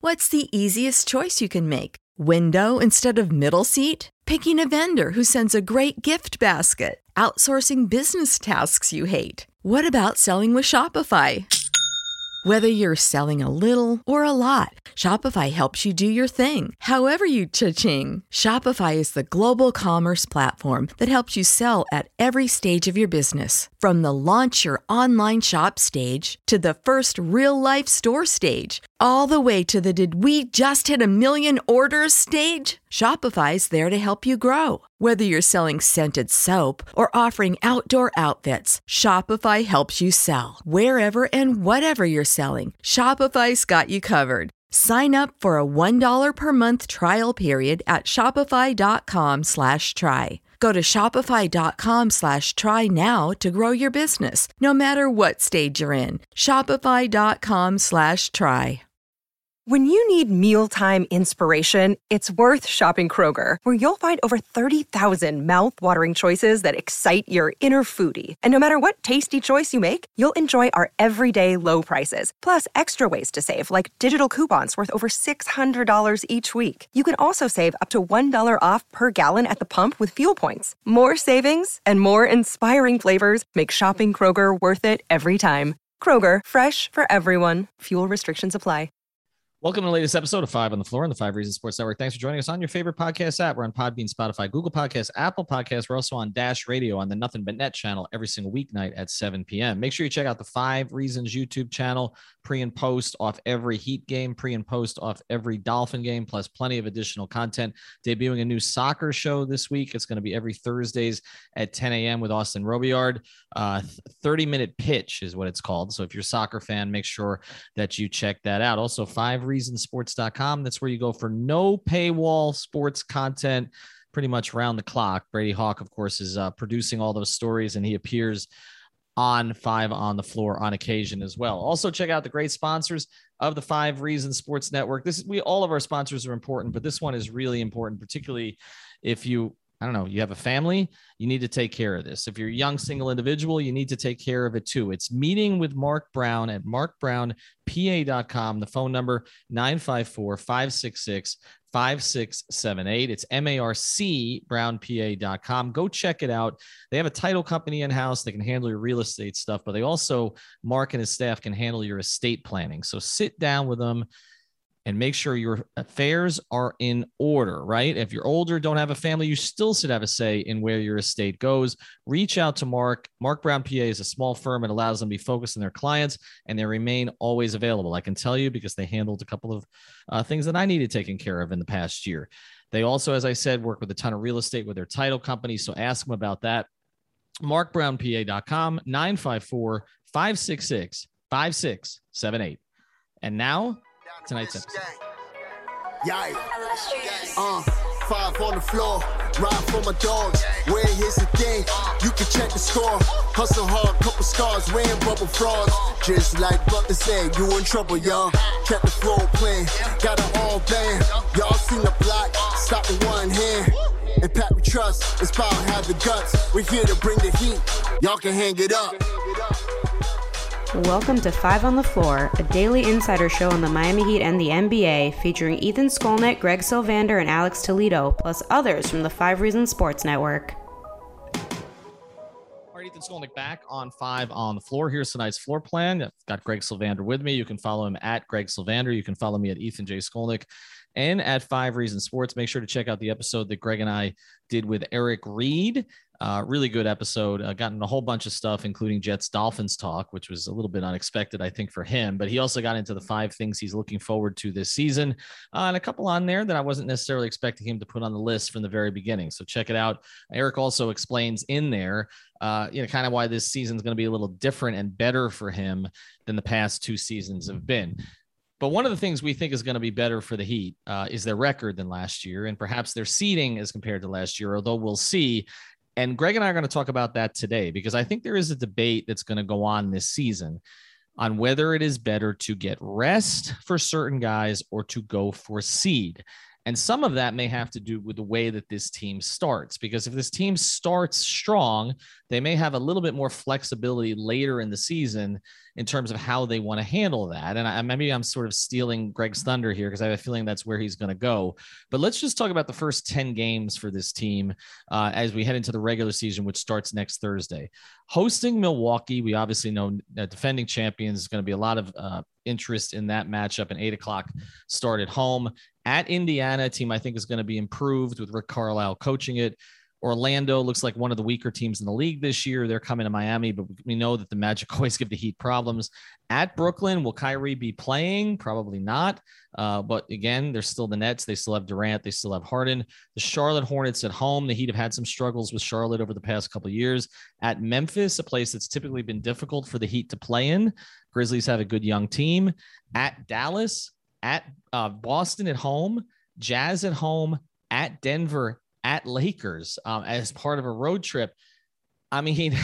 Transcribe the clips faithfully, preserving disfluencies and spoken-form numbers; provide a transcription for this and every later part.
What's the easiest choice you can make? Window instead of middle seat? Picking a vendor who sends a great gift basket? Outsourcing business tasks you hate? What about selling with Shopify? Whether you're selling a little or a lot, Shopify helps you do your thing, however you cha-ching. Shopify is the global commerce platform that helps you sell at every stage of your business. From the launch your online shop stage to the first real-life store stage, all the way to the did we just hit a million orders stage. Shopify's there to help you grow. Whether you're selling scented soap or offering outdoor outfits, Shopify helps you sell. Wherever and whatever you're selling, Shopify's got you covered. Sign up for a one dollar per month trial period at shopify.com slash try. Go to shopify.com slash try now to grow your business, no matter what stage you're in. Shopify.com slash try. When you need mealtime inspiration, it's worth shopping Kroger, where you'll find over thirty thousand mouth-watering choices that excite your inner foodie. And no matter what tasty choice you make, you'll enjoy our everyday low prices, plus extra ways to save, like digital coupons worth over six hundred dollars each week. You can also save up to one dollar off per gallon at the pump with fuel points. More savings and more inspiring flavors make shopping Kroger worth it every time. Kroger, fresh for everyone. Fuel restrictions apply. Welcome to the latest episode of Five on the Floor on the Five Reasons Sports Network. Thanks for joining us on your favorite podcast app. We're on Podbean, Spotify, Google Podcasts, Apple Podcasts. We're also on Dash Radio on the Nothing But Net channel every single weeknight at seven p.m. Make sure you check out the Five Reasons YouTube channel, pre and post off every Heat game, pre and post off every Dolphin game, plus plenty of additional content. Debuting a new soccer show this week. It's going to be every Thursdays at ten a.m. with Austin Robillard. Uh, thirty-minute pitch is what it's called. So if you're a soccer fan, make sure that you check that out. Also, Five reasons sports dot com. That's where you go for no paywall sports content pretty much round the clock. Brady Hawk, of course, is uh, producing all those stories, and he appears on Five on the Floor on occasion as well. Also, check out the great sponsors of the Five Reasons Sports Network. This is, we all of our sponsors are important, but this one is really important, particularly if you I don't know, you have a family, you need to take care of this. If you're a young single individual, you need to take care of it too. It's Meeting with Mark Brown at mark brown p a dot com. The phone number nine five four, five six six, five six seven eight. It's M A R C brown p a dot com. Go check it out. They have a title company in-house. They can handle your real estate stuff, but they also, Mark and his staff can handle your estate planning. So sit down with them and make sure your affairs are in order, right? If you're older, don't have a family, you still should have a say in where your estate goes. Reach out to Mark. Mark Brown P A is a small firm. It allows them to be focused on their clients, and they remain always available. I can tell you because they handled a couple of uh, things that I needed taken care of in the past year. They also, as I said, work with a ton of real estate with their title company, so ask them about that. mark brown p a dot com, nine five four, five six six, five six seven eight. And now, tonight's episode. Yeah. Uh, five on the floor, ride for my dogs. Where here's the thing, you can check the score. Hustle hard, couple scars, wearing bubble frogs. Just like Butler said, you in trouble, y'all. Kept the floor playing, got it all banned. Y'all seen the block, stop with one hand. And Pat we trust, it's power have the guts. We're here to bring the heat, y'all can hang it up. Welcome to Five on the Floor, a daily insider show on the Miami Heat and the N B A, featuring Ethan Skolnick, Greg Sylvander, and Alex Toledo, plus others from the Five Reasons Sports Network. All right, Ethan Skolnick back on Five on the Floor. Here's tonight's floor plan. I've got Greg Sylvander with me. You can follow him at Greg Sylvander. You can follow me at Ethan J. Skolnick and at Five Reasons Sports. Make sure to check out the episode that Greg and I did with Eric Reed. Uh, really good episode. Uh, gotten a whole bunch of stuff, including Jets Dolphins talk, which was a little bit unexpected, I think, for him. But he also got into the five things he's looking forward to this season, uh, and a couple on there that I wasn't necessarily expecting him to put on the list from the very beginning. So check it out. Eric also explains in there, uh, you know, kind of why this season is going to be a little different and better for him than the past two seasons have been. But one of the things we think is going to be better for the Heat uh, is their record than last year, and perhaps their seeding as compared to last year, although we'll see. And Greg and I are going to talk about that today, because I think there is a debate that's going to go on this season on whether it is better to get rest for certain guys or to go for seed. And some of that may have to do with the way that this team starts, because if this team starts strong, they may have a little bit more flexibility later in the season in terms of how they want to handle that. And I, maybe I'm sort of stealing Greg's thunder here because I have a feeling that's where he's going to go. But let's just talk about the first ten games for this team uh, as we head into the regular season, which starts next Thursday. Hosting Milwaukee, we obviously know that defending champions is going to be a lot of uh, interest in that matchup. An eight o'clock start at home. At Indiana, a team I think is going to be improved with Rick Carlisle coaching it. Orlando looks like one of the weaker teams in the league this year. They're coming to Miami, but we know that the Magic always give the Heat problems. At Brooklyn, will Kyrie be playing? Probably not. Uh, but again, there's still the Nets. They still have Durant. They still have Harden. The Charlotte Hornets at home. The Heat have had some struggles with Charlotte over the past couple of years. At Memphis, a place that's typically been difficult for the Heat to play in. Grizzlies have a good young team. At Dallas, at uh, Boston at home, Jazz at home, at Denver, at Lakers um, as part of a road trip. I mean,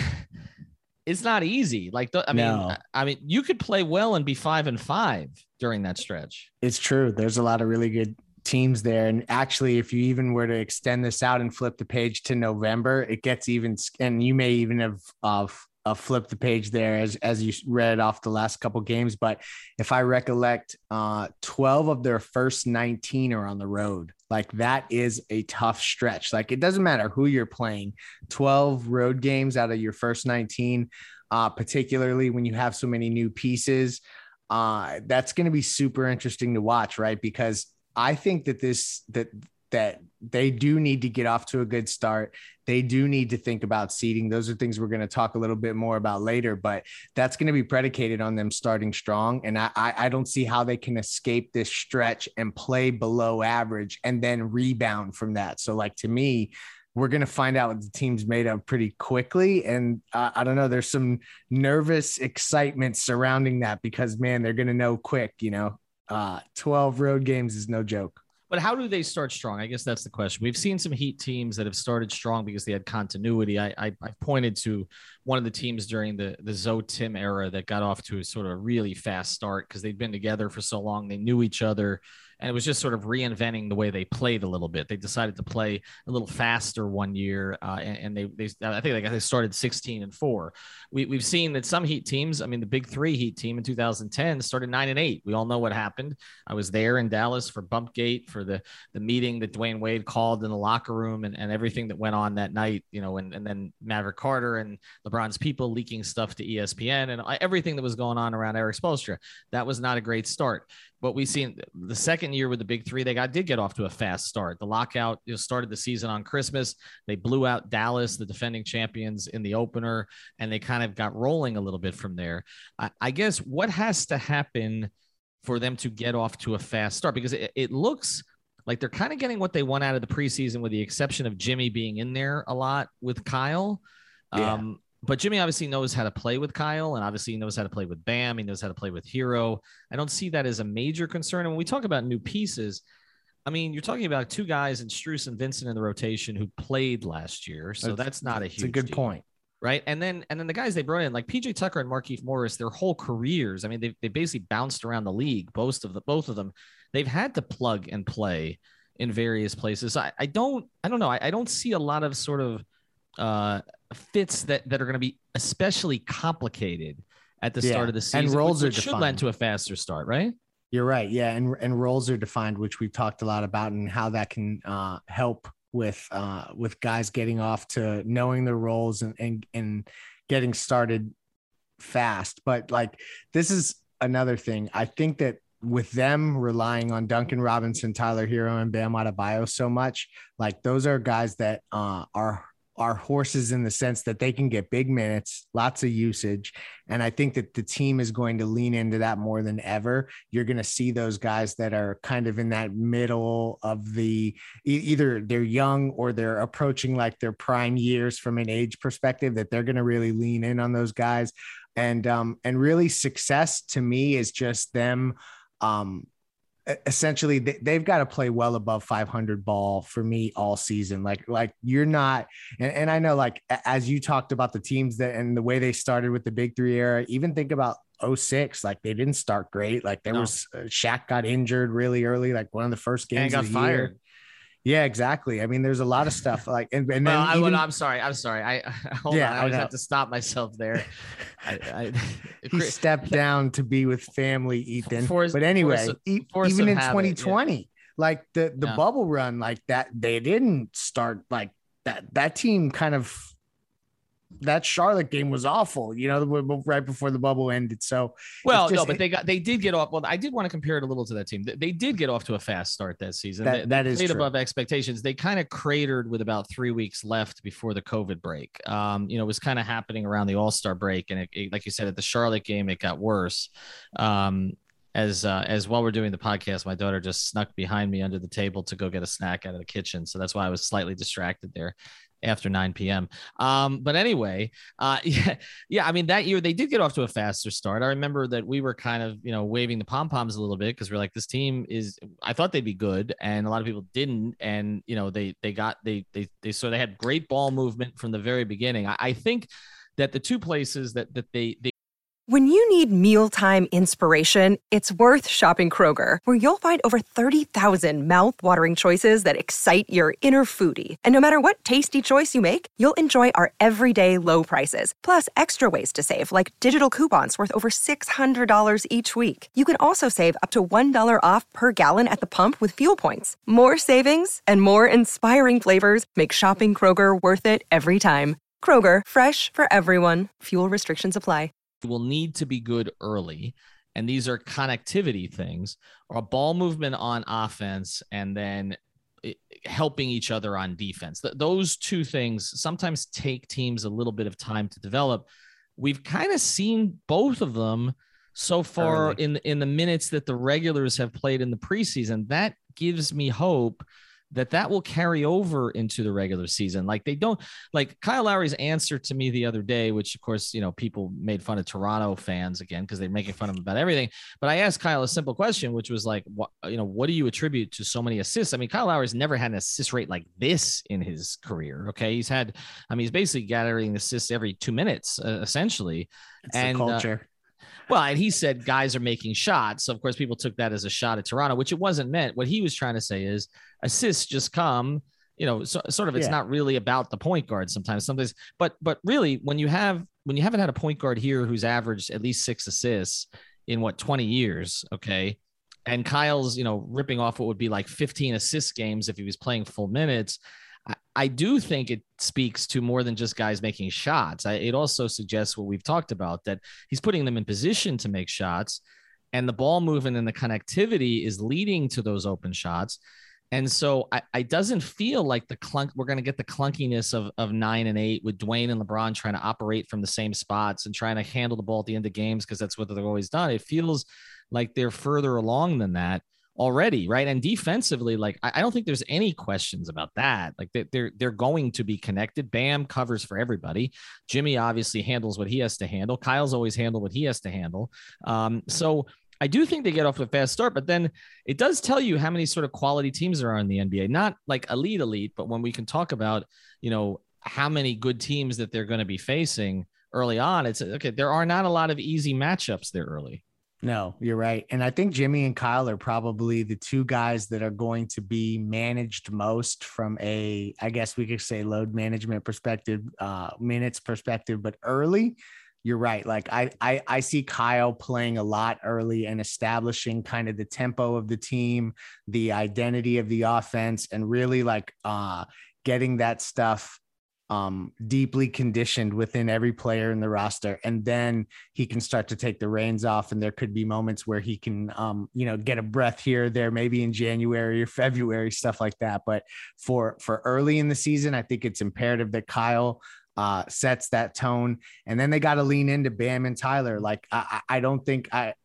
it's not easy. Like, the, I mean, no. I mean, you could play well and be five and five during that stretch. It's true. There's a lot of really good teams there. And actually, if you even were to extend this out and flip the page to November, it gets even, and you may even have uh, uh, flipped the page there as, as you read off the last couple games. But if I recollect, uh, twelve of their first nineteen are on the road. Like, that is a tough stretch. Like, it doesn't matter who you're playing, twelve road games out of your first nineteen, uh, particularly when you have so many new pieces. Uh, that's going to be super interesting to watch, right? Because I think that this, that, that they do need to get off to a good start. They do need to think about seeding. Those are things we're going to talk a little bit more about later, but that's going to be predicated on them starting strong. And I, I don't see how they can escape this stretch and play below average and then rebound from that. So, like, to me, we're going to find out what the team's made of pretty quickly. And uh, I don't know, there's some nervous excitement surrounding that because, man, they're going to know quick, you know, uh, twelve road games is no joke. But how do they start strong? I guess that's the question. We've seen some Heat teams that have started strong because they had continuity. I, I, I pointed to one of the teams during the, the Zoe Tim era that got off to a sort of really fast start because they'd been together for so long. They knew each other. And it was just sort of reinventing the way they played a little bit. They decided to play a little faster one year, uh, and, and they, they, I think they started sixteen and four. We, we've seen that some Heat teams, I mean, the Big Three Heat team in two thousand ten started nine and eight. We all know what happened. I was there in Dallas for Bumpgate, for the the meeting that Dwayne Wade called in the locker room, and, and everything that went on that night. You know, and and then Maverick Carter and LeBron's people leaking stuff to E S P N and everything that was going on around Eric Spoelstra. That was not a great start. But we've seen the second year with the Big Three, they got did get off to a fast start. The lockout, you know, started the season on Christmas. They blew out Dallas, the defending champions, in the opener, and they kind of got rolling a little bit from there. I, I guess what has to happen for them to get off to a fast start? Because it, it looks like they're kind of getting what they want out of the preseason, with the exception of Jimmy being in there a lot with Kyle. Yeah. Um, But Jimmy obviously knows how to play with Kyle, and obviously he knows how to play with Bam. He knows how to play with Hero. I don't see that as a major concern. And when we talk about new pieces, I mean, you're talking about two guys in Strus and Vincent in the rotation who played last year. So that's, that's not a huge It's a good deal, point. right? And then and then the guys they brought in, like P J Tucker and Markieff Morris, their whole careers, I mean, they they basically bounced around the league. Both of the both of them, they've had to plug and play in various places. So I, I don't I don't know. I, I don't see a lot of sort of uh, fits that, that are going to be especially complicated at the Yeah. start of the season. And roles which, are which should defined. lend to a faster start, right? You're right. Yeah. And, and roles are defined, which we've talked a lot about, and how that can uh, help with, uh, with guys getting off to knowing their roles and, and, and getting started fast. But like, this is another thing. I think that with them relying on Duncan Robinson, Tyler Hero, and Bam Adebayo so much, like those are guys that uh, are are horses in the sense that they can get big minutes, lots of usage. And I think that the team is going to lean into that more than ever. You're going to see those guys that are kind of in that middle of the, either they're young or they're approaching like their prime years from an age perspective, that they're going to really lean in on those guys. And, um, and really success to me is just them, um, essentially they, they've got to play well above five hundred ball for me all season. Like, like you're not, and, and I know, like, as you talked about the teams that, and the way they started with the Big Three era, even think about oh six, like they didn't start great. Like there No. was uh, Shaq got injured really early, like one of the first games and got of the fired. year. Yeah, exactly. I mean, there's a lot of stuff like, and, and well, then I, even, I'm sorry. I'm sorry. I hold Yeah, on. I I always know. have to stop myself there. I, I, he stepped down to be with family, Ethan. Force- but anyway, force- e- force even of in habit, twenty twenty, yeah. like the, the Yeah. bubble run like that, they didn't start like that. That team kind of, that Charlotte game was awful, you know, right before the bubble ended. So, Well, just, no, but they got they did get off. Well, I did want to compare it a little to that team. They, they did get off to a fast start that season. That, they, that they is played true. above expectations. They kind of cratered with about three weeks left before the COVID break. Um, you know, it was kind of happening around the All-Star break, and it, it, like you said, at the Charlotte game, it got worse. Um, as uh, as while we're doing the podcast, my daughter just snuck behind me under the table to go get a snack out of the kitchen, so that's why I was slightly distracted there after nine p.m. Um, but anyway, uh, yeah, yeah, I mean, that year they did get off to a faster start. I remember that we were kind of, you know, waving the pom-poms a little bit because we're like, this team is, I thought they'd be good. And a lot of people didn't. And, you know, they, they got, they, they, they, so they had great ball movement from the very beginning. I, I think that the two places that, that they, they, When you need mealtime inspiration, it's worth shopping Kroger, where you'll find over thirty thousand mouthwatering choices that excite your inner foodie. And no matter what tasty choice you make, you'll enjoy our everyday low prices, plus extra ways to save, like digital coupons worth over six hundred dollars each week. You can also save up to one dollar off per gallon at the pump with fuel points. More savings and more inspiring flavors make shopping Kroger worth it every time. Kroger, fresh for everyone. Fuel restrictions apply. will need to be good early. And these are connectivity things, or a ball movement on offense, and then helping each other on defense. Th- those two things sometimes take teams a little bit of time to develop. We've kind of seen both of them so far Early. in, in the minutes that the regulars have played in the preseason. That gives me hope that that will carry over into the regular season. Like they don't, like Kyle Lowry's answer to me the other day, which of course, you know, people made fun of Toronto fans again, because they're making fun of him about everything. But I asked Kyle a simple question, which was like, what, you know, what do you attribute to so many assists? I mean, Kyle Lowry's never had an assist rate like this in his career. Okay. He's had, I mean, he's basically gathering assists every two minutes, uh, essentially. It's and the culture. Uh, Well, and he said guys are making shots. So, of course, people took that as a shot at Toronto, which it wasn't meant. What he was trying to say is assists just come, you know, so, sort of, it's Yeah. not really about the point guard sometimes, sometimes, but, but really when you have, when you haven't had a point guard here who's averaged at least six assists in what, twenty years. Okay. And Kyle's, you know, ripping off what would be like fifteen assist games if he was playing full minutes. I, I do think it speaks to more than just guys making shots. I, it also suggests what we've talked about, that he's putting them in position to make shots, and the ball movement and the connectivity is leading to those open shots. And so I, I doesn't feel like the clunk, we're going to get the clunkiness of, of nine and eight with Dwayne and LeBron trying to operate from the same spots and trying to handle the ball at the end of games, because that's what they've always done. It feels like they're further along than that already, right? And defensively, like I, I don't think there's any questions about that. Like they, they're they're going to be connected. Bam covers for everybody. Jimmy obviously handles what he has to handle. Kyle's always handled what he has to handle. Um, so I do think they get off to a fast start, but then it does tell you how many sort of quality teams there are in the N B A. Not like elite, elite, but when we can talk about, you know, how many good teams that they're going to be facing early on, it's okay. There are not a lot of easy matchups there early. No, you're right. And I think Jimmy and Kyle are probably the two guys that are going to be managed most from a, I guess we could say, load management perspective, uh, minutes perspective, but early. You're right. Like I, I, I see Kyle playing a lot early and establishing kind of the tempo of the team, the identity of the offense, and really like uh, getting that stuff um, deeply conditioned within every player in the roster. And then he can start to take the reins off. And there could be moments where he can, um, you know, get a breath here or there, maybe in January or February, stuff like that. But for, for early in the season, I think it's imperative that Kyle uh, sets that tone. And then they got to lean into Bam and Tyler. Like, I, I don't think I,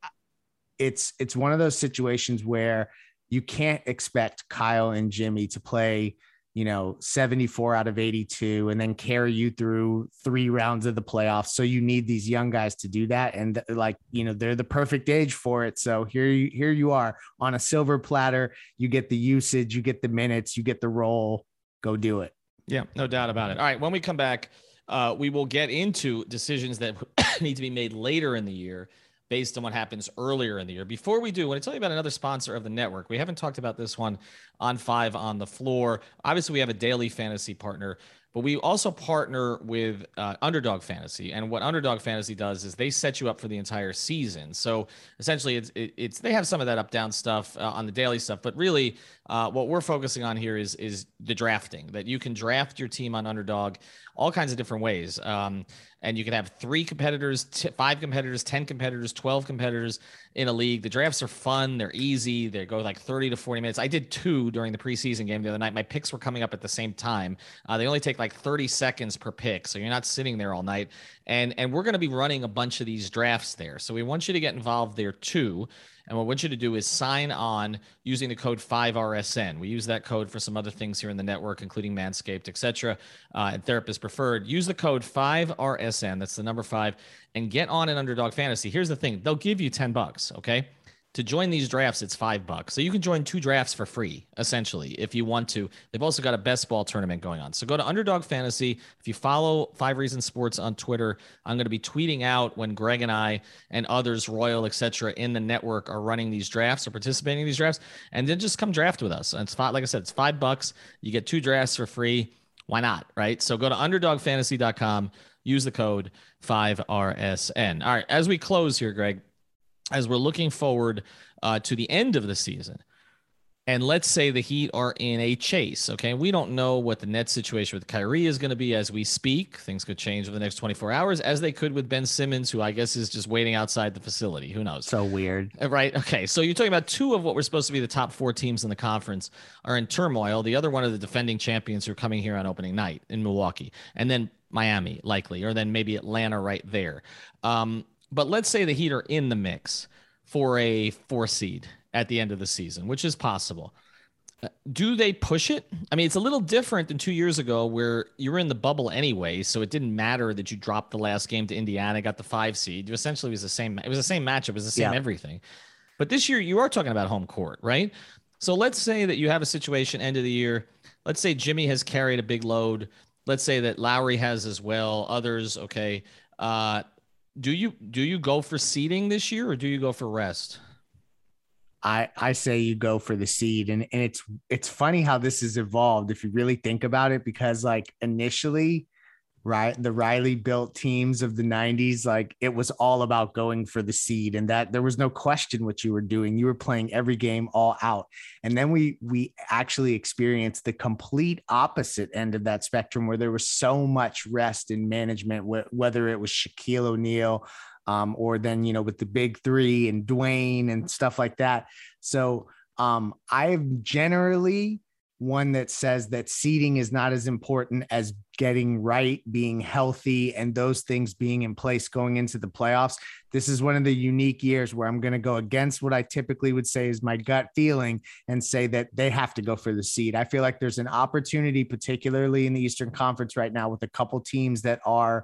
it's, it's one of those situations where you can't expect Kyle and Jimmy to play, you know, seventy-four out of eighty-two and then carry you through three rounds of the playoffs. So you need these young guys to do that. And like, you know, they're the perfect age for it. So here you, here you are on a silver platter. You get the usage, you get the minutes, you get the role, go do it. Yeah, no doubt about it. All right. When we come back, uh, we will get into decisions that need to be made later in the year. based on what happens earlier in the year. Before we do, I want to tell you about another sponsor of the network. We haven't talked about this one on Five on the Floor. Obviously, we have a daily fantasy partner, but we also partner with uh, Underdog Fantasy. And what Underdog Fantasy does is they set you up for the entire season. So essentially, it's it, it's they have some of that up down stuff uh, on the daily stuff, but really, uh, what we're focusing on here is is the drafting. That you can draft your team on Underdog all kinds of different ways. Um, and you can have three competitors, t- five competitors, ten competitors, twelve competitors in a league. The drafts are fun. They're easy. They go like thirty to forty minutes. I did two during the preseason game the other night. My picks were coming up at the same time. Uh, they only take like thirty seconds per pick. So you're not sitting there all night. And, and we're going to be running a bunch of these drafts there. So we want you to get involved there too. And what we want you to do is sign on using the code five R S N. We use that code for some other things here in the network, including Manscaped, et cetera, uh, and Therapist Preferred. Use the code five R S N. That's the number five, and get on an Underdog Fantasy. Here's the thing. They'll give you ten bucks, okay? To join these drafts, it's five bucks. So you can join two drafts for free, essentially, if you want to. They've also got a best ball tournament going on. So go to Underdog Fantasy. If you follow Five Reasons Sports on Twitter, I'm going to be tweeting out when Greg and I and others, Royal, et cetera, in the network are running these drafts or participating in these drafts. And then just come draft with us. And it's five, like I said, it's five bucks. You get two drafts for free. Why not, right? So go to underdog fantasy dot com. Use the code five R S N. All right, as we close here, Greg, as we're looking forward uh, to the end of the season, and let's say the Heat are in a chase, okay? We don't know what the net situation with Kyrie is going to be as we speak. Things could change over the next twenty-four hours, as they could with Ben Simmons, who I guess is just waiting outside the facility. Who knows? So weird. Right? Okay, so you're talking about two of what were supposed to be the top four teams in the conference are in turmoil. The other one of the defending champions who are coming here on opening night in Milwaukee. And then Miami, likely, or then maybe Atlanta right there. Um, But let's say the Heat are in the mix for a four seed at the end of the season, which is possible. Uh, do they push it? I mean, it's a little different than two years ago where you were in the bubble anyway, so it didn't matter that you dropped the last game to Indiana, got the five seed. You essentially was the same. It was the same matchup. It was the same Yeah. everything. But this year you are talking about home court, right? So let's say that you have a situation end of the year. Let's say Jimmy has carried a big load. Let's say that Lowry has as well. Others, okay. Uh, Do you do you go for seeding this year or do you go for rest? I, I say you go for the seed. And, and it's it's funny how this has evolved if you really think about it, because like initially, right, the Riley built teams of the nineties, like it was all about going for the seed, and that there was no question what you were doing. You were playing every game all out. And then we we actually experienced the complete opposite end of that spectrum, where there was so much rest in management, wh- whether it was Shaquille O'Neal, Um, or then, you know, with the big three and Dwayne and stuff like that. So um, I'm generally one that says that seeding is not as important as getting right, being healthy, and those things being in place going into the playoffs. This is one of the unique years where I'm going to go against what I typically would say is my gut feeling and say that they have to go for the seed. I feel like there's an opportunity, particularly in the Eastern Conference right now, with a couple teams that are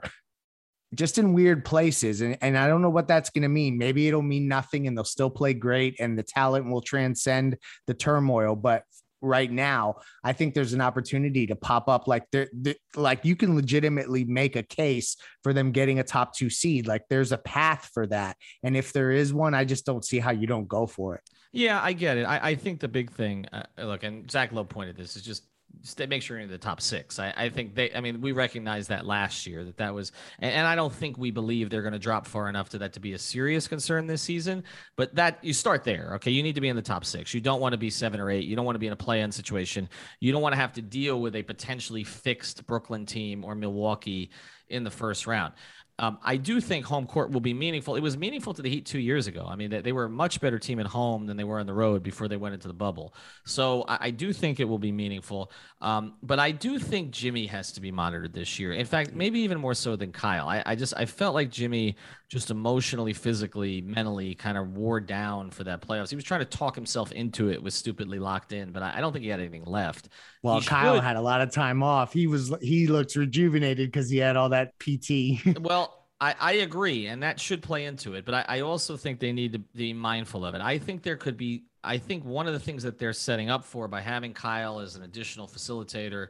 just in weird places. And, and I don't know what that's going to mean. Maybe it'll mean nothing and they'll still play great and the talent will transcend the turmoil. But right now, I think there's an opportunity to pop up like they're, they're like you can legitimately make a case for them getting a top two seed. Like there's a path for that. And if there is one, I just don't see how you don't go for it. Yeah, I get it. I, I think the big thing, uh, look, and Zach Lowe pointed this, is just stay, make sure you're in the top six. I, I think they, I mean, we recognized that last year that that was, and, and I don't think we believe they're going to drop far enough to that to be a serious concern this season, but that you start there. Okay. You need to be in the top six. You don't want to be seven or eight. You don't want to be in a play-in situation. You don't want to have to deal with a potentially fixed Brooklyn team or Milwaukee in the first round. Um, I do think home court will be meaningful. It was meaningful to the Heat two years ago. I mean, they, they were a much better team at home than they were on the road before they went into the bubble. So I, I do think it will be meaningful. Um, but I do think Jimmy has to be monitored this year. In fact, maybe even more so than Kyle. I, I just I felt like Jimmy just emotionally, physically, mentally kind of wore down for that playoffs. He was trying to talk himself into it, was stupidly locked in, but I, I don't think he had anything left. Well, He Kyle should- had a lot of time off. He was he looks rejuvenated because he had all that P T. Well, I, I agree, and that should play into it. But I, I also think they need to be mindful of it. I think there could be – I think one of the things that they're setting up for by having Kyle as an additional facilitator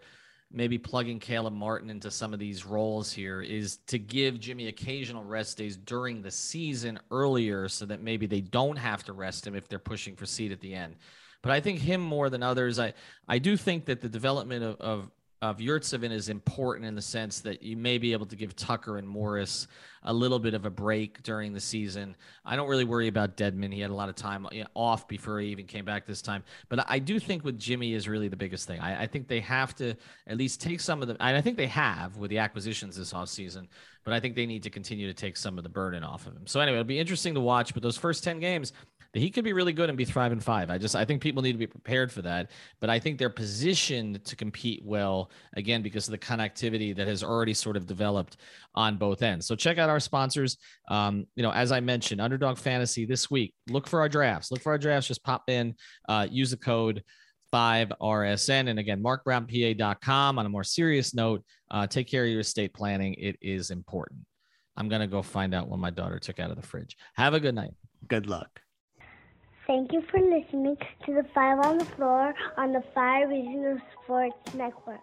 maybe plugging Caleb Martin into some of these roles here is to give Jimmy occasional rest days during the season earlier so that maybe they don't have to rest him if they're pushing for seed at the end. But I think him more than others, I, I do think that the development of, of, of Yurtseven is important in the sense that you may be able to give Tucker and Morris a little bit of a break during the season. I don't really worry about Dedmon. He had a lot of time off before he even came back this time. But I do think with Jimmy is really the biggest thing. I, I think they have to at least take some of the, and I think they have with the acquisitions this offseason, but I think they need to continue to take some of the burden off of him. So anyway, it'll be interesting to watch, but those first ten games, he could be really good and be five and five. I just, I think people need to be prepared for that, but I think they're positioned to compete well, again, because of the connectivity that has already sort of developed on both ends. So check out our sponsors. Um, you know, as I mentioned, Underdog Fantasy this week, look for our drafts, look for our drafts, just pop in, uh, use the code five R S N. And again, mark brown P A dot com. On a more serious note, uh, take care of your estate planning. It is important. I'm going to go find out what my daughter took out of the fridge. Have a good night. Good luck. Thank you for listening to the Five on the Floor on the Five Regional Sports Network.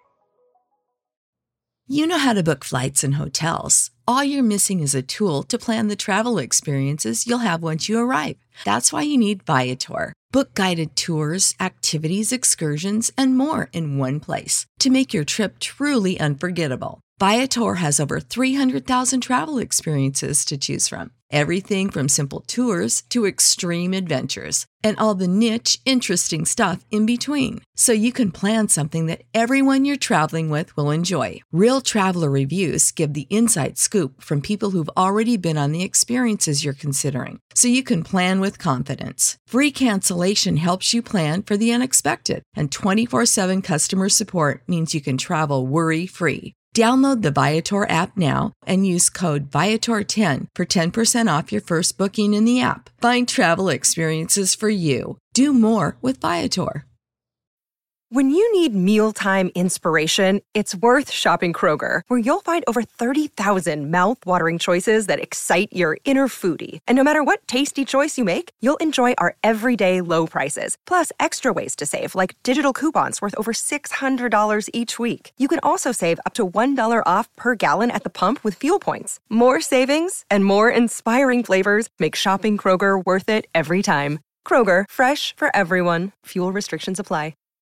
You know how to book flights and hotels. All you're missing is a tool to plan the travel experiences you'll have once you arrive. That's why you need Viator. Book guided tours, activities, excursions, and more in one place to make your trip truly unforgettable. Viator has over three hundred thousand travel experiences to choose from. Everything from simple tours to extreme adventures and all the niche, interesting stuff in between. So you can plan something that everyone you're traveling with will enjoy. Real traveler reviews give the inside scoop from people who've already been on the experiences you're considering. So you can plan with confidence. Free cancellation helps you plan for the unexpected. And twenty-four seven customer support means you can travel worry-free. Download the Viator app now and use code Viator ten for ten percent off your first booking in the app. Find travel experiences for you. Do more with Viator. When you need mealtime inspiration, it's worth shopping Kroger, where you'll find over thirty thousand mouth-watering choices that excite your inner foodie. And no matter what tasty choice you make, you'll enjoy our everyday low prices, plus extra ways to save, like digital coupons worth over six hundred dollars each week. You can also save up to one dollar off per gallon at the pump with fuel points. More savings and more inspiring flavors make shopping Kroger worth it every time. Kroger, fresh for everyone. Fuel restrictions apply.